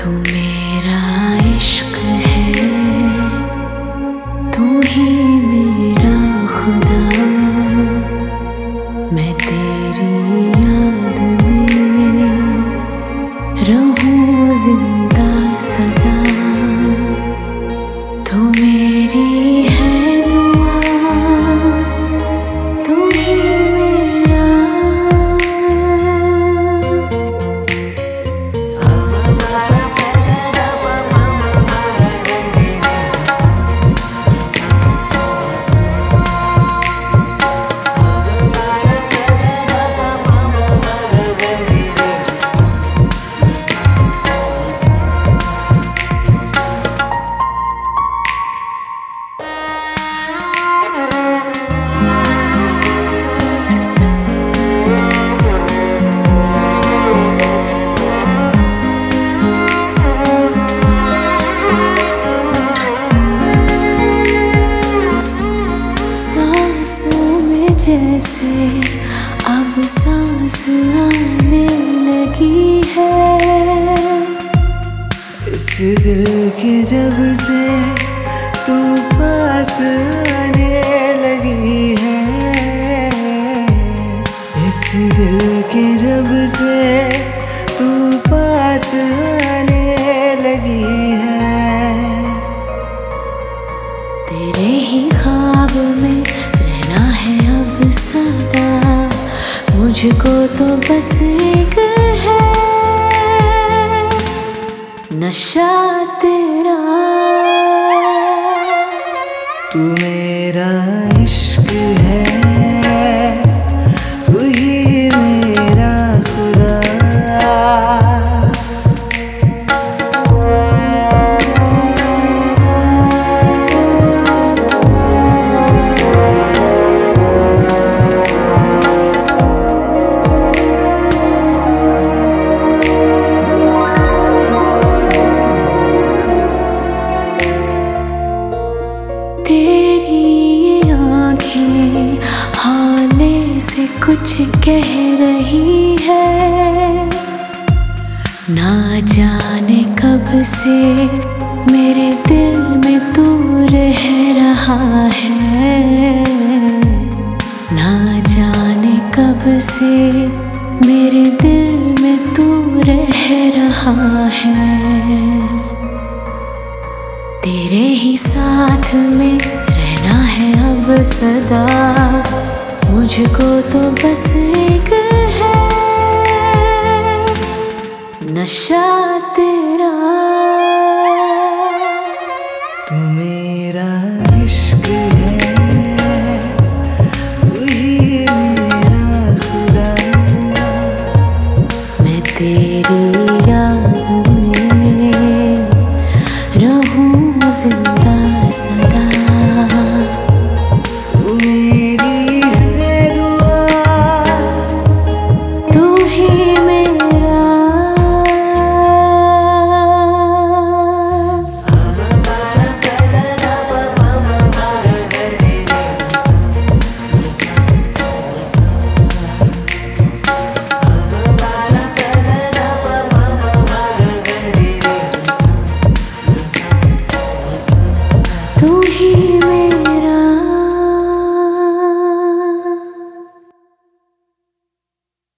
तू मेरा इश्क है, तू ही मेरा खुदा। मैं तेरी याद में रहूं जिंदा सदा। तू मेरी है दुआ, तू ही मेरा जैसे अब सांस आने लगी है। इस दिल की जब से तू पास आने लगी है। इस दिल की जब से तू पास आने लगी है। तेरे ही ख्वाब में रहना है अब सदा। मुझको तो बस एक है नशा तेरा। तू मेरा इश्क है, तू ही मेरा खुदा। तेरी आँखें हौले से कुछ कह रही है। ना जाने कब से मेरे दिल में तू रह रहा है। ना जाने कब से मेरे दिल में तू रह रहा है। तेरे ही साथ में रहना है अब सदा। मुझको तो बस एक है नशा तेरा।